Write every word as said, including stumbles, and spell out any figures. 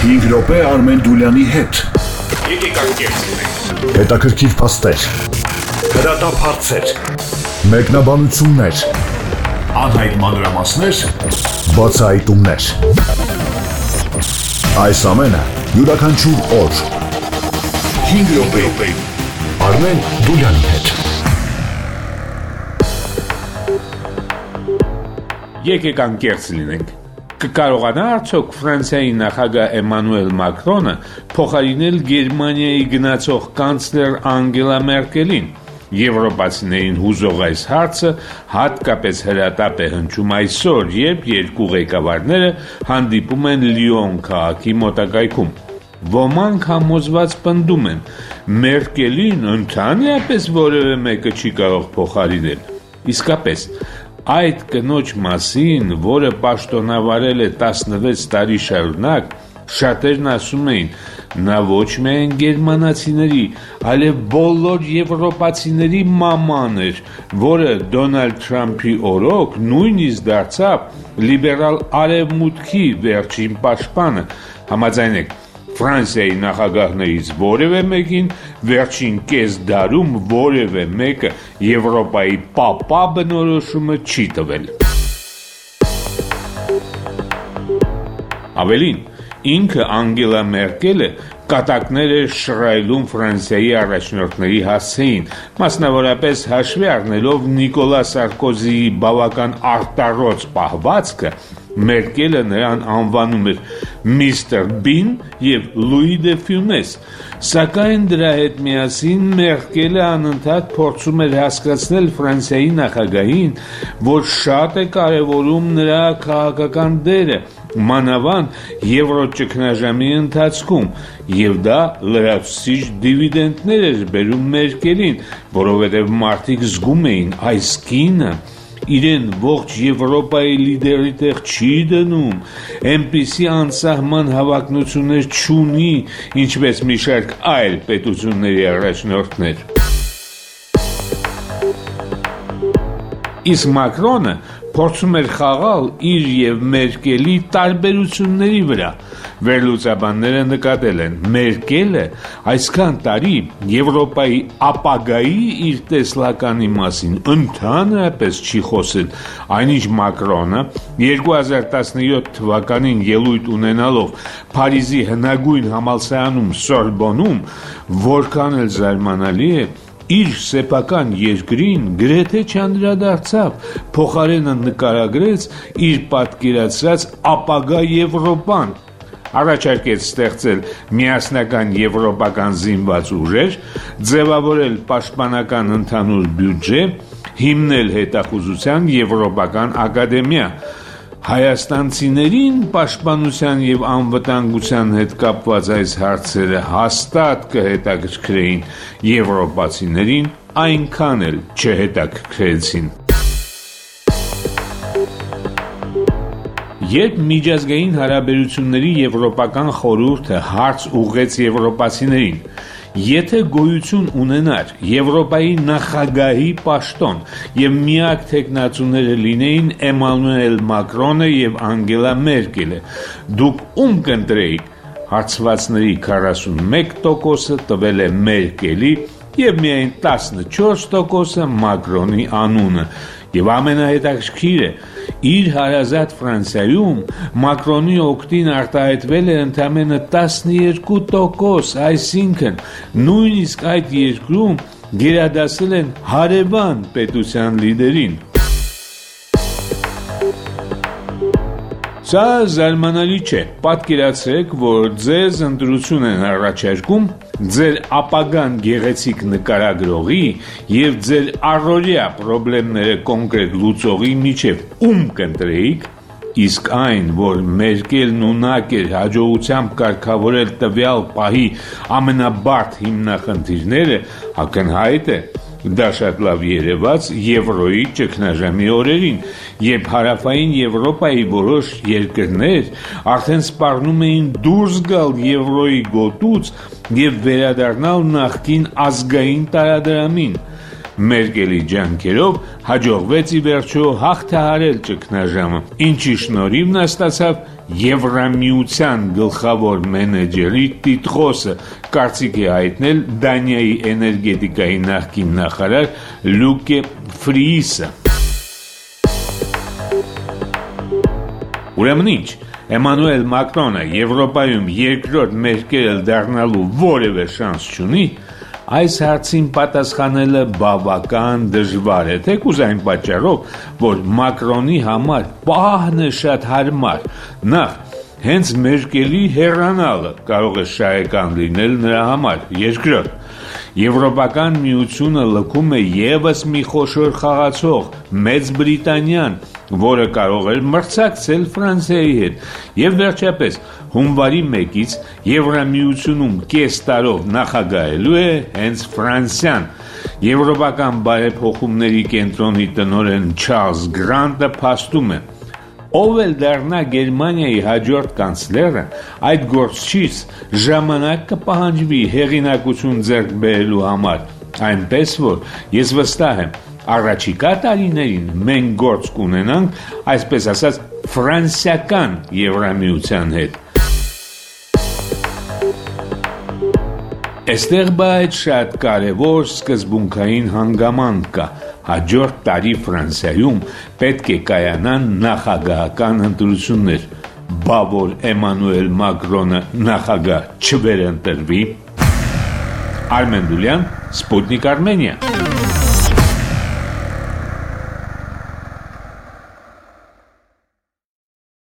հինգ րոպե Արմեն Դուլյանի հետ։ Եկեք անկեղծենք։ Հետաքրքիր փաստեր, հրատապ հարցեր, մեկնաբանություններ, անհայտ մանրամասներ, բացահայտումներ։ Այս ամենը յուրաքանչյուր օր հինգ րոպե Արմեն Դուլյանի հետ։ Եկեք անկեղծ լինենք։ Կկարողանա արդյոք Ֆրանսիայի նախագահ Էմանուել Մակրոնը փոխարինել Գերմանիայի գնացող կանցլեր Անգելա Մերկելին։ Եվրոպացիներին հուզող այս հարցը հատկապես հրատապ է հնչում այսօր, երբ երկու ղեկավարները հանդիպում են Լիոն քաղաքի մոտակայքում։ Ոմանք համոզված պնդում են, Մերկելին ընդհանրապես որևէ մեկը չի կարող փոխարինել։ Իսկապես, այդ կնոջ մասին, որը պաշտոնավարել է տասնվեց տարի շարունակ, շատերն ասում էին, նա ոչ միայն գերմանացիների, այլև բոլոր եվրոպացիների մաման էր, որը Դոնալդ Թրամփի օրոք նույնիսկ դարձավ լիբերալ արևմուտքի վերջին պաշտպանը։ Համաձայնեք, Ֆրանսիայի նախագահներից որևէ մեկին վերջին կես դարում որևէ մեկը Եվրոպայի պապա բնորոշումը չի տվել։ Ավելին, ինքը Անգելա Մերկելը կատակներ էր շռայլում Ֆրանսիայի առաջնորդների հասցեին, մասնավորապես հաշվի առնելով Նիկոլա Սարկոզիի բավական արտառոց պահվածքը, Մերկելը նրան անվանում էր Միստր Բին և Լուի դե Ֆյունես, սակայն դրա հետ միասին Մերկելը անընդհատ փորձում էր հասկացնել Ֆրանսիայի նախագահին, որ շատ է կարևորում նրա քաղաքական դերը, մանավանդ եվրոճգնաժամի ընթացքում, և դա լրացուցիչ դիվիդենդներ էր բերում Մերկելին, որովհետև մարդիկ զգում էին այս կինը իրեն ողջ Եվրոպայի լիդերի տեղ չի դնում, այնպիսի անսահման հավակնություններ չունի, ինչպես մի շարք այլ պետությունների առաջնորդներ։ Իսկ Մակրոնը փորձում էր խաղալ իր և Մերկելի տարբերությունների վրա։ Վերլուծաբանները նկատել են, Մերկելը այսքան տարի Եվրոպայի ապագայի իր տեսլականի մասին ընդհանրապես չի խոսել, այնինչ Մակրոնը երկու հազար տասնյոթ թվականին ելույթ ունենալով Փարիզի հնագույն համալսարանում Սորբոնում, որքան էլ զարմանալի է, իր սեփական երկրին գրեթե չանդրադարձավ, փոխարենը նկարագրեց իր պատկերացրած ապագա Եվրոպան, առաջարկեց ստեղծել միասնական եվրոպական զինված ուժեր, ձևավորել պաշտպանական ընդհանուր բյուջե, հիմնել հետախուզության եվրոպական ակադեմիա։ Հայաստանցիներին պաշտպանության և անվտանգության հետ կապված այս հարցերը հաստատ կհետաքրքրեին, եվրոպացիներին այնքան էլ չհետաքրքրեցին։ Երբ միջազգային հարաբերությունների եվրոպական խորհուրդը հարց ուղղեց եվրոպացիներին, եթե գոյություն ունենար Եվրոպայի նախագահի պաշտոն և միակ թեկնածուները լինեին Էմանուել Մակրոնը և Անգելա Մերկելը, դուք ում կընտրեիք, հարցվածների քառասունմեկ տոկոսը տվել է Մերկելի և միայն տասնչորս տոկոսը Մակրոնի անունը, և ամենահետաքրքիրը, իր հարազատ Ֆրանսիայում Մակրոնի օգտին արտահայտվել է ընդամենը տասնյոթ տոկոս, այսինքն նույնիսկ այդ երկրում գերադասել են հարևան պետության լիդերին։ Սա զարմանալի չէ, պատկերացրեք, որ ձեզ ընտրություն են առաջարկում ձեր ապագան գեղեցիկ նկարագրողի և ձեր առօրյա պրոբլեմները կոնկրետ լուծողի միջև ում կընտրեիք, իսկ այն, որ Մերկելն ունակ էր հաջողությամբ կարգավորել տվյալ պահի ամենաբարդ հիմնախնդիրները, ակնհայտ է, դա շատ լավ երևաց Եվրոյի ճգնաժամի օրերին, երբ հարավային Եվրոպայի որոշ երկրներ արդեն սպառնում էին դուրս գալ Եվրոյի գոտուց և վերադառնալ նախկին ազգային տարադրամին։ Մերկելի ջանքերով հաջողվեց ի վերջո հաղթահարել ճգնաժամը, ինչի շնորհիվ նա ստացավ Եվրամիության գլխավոր մենեջերի տիտղոսը կարծիք է հայտնել Դանիայի էներգետիկայի նախկին նախարար Լուկե Ֆրիիսը։ Ուրեմն ինչ, Էմանուել Մակրոնը Եվրոպայում երկրորդ Մերկել դառնալու որևէ շանս չունի, այս հարցին պատասխանելը բավական դժվար է, թեկուզ այն պատճառով, որ Մակրոնի համար պահն է շատ հարմար, նախ հենց Մերկելի հեռանալը կարող է շահեկան լինել նրա համար, երկրորդ, Եվրոպական միությունը լքում է ևս մի խոշոր խաղացող, Մեծ Բրիտանիան, որը կարող էր մրցակցել Ֆրանսիայի հետ, եւ վերջապես հունվարի մեկից Եվրամիությունում կես տարով նախագահելու է հենց Ֆրանսիան։ Եվրոպական բարեփոխումների կենտրոնի տնօրեն Չարլզ Գրանտը փաստում է. Ով էլ դառնա Գերմանիայի հաջորդ կանցլերը, այդ գործչից ժամանակ կպահանջվի հեղինակություն ձեռք բերելու համար, այնպես որ ես վստահ եմ, առաջիկա տարիներին մենք գործ կունենանք, այսպես ասած, ֆրանսիական Եվրամիության հետ։ Այստեղ բայց շատ կարևոր սկզբունքային հանգամանք կա։ Հաջորդ տարի Ֆրանսիայում պետք է կայանան նախագահական ընտրություններ, բա որ Էմանուել Մակրոնը նախագահ չվերընտրվի։ Արմեն Դուլյան, Սպուտնիկ Արմենիա։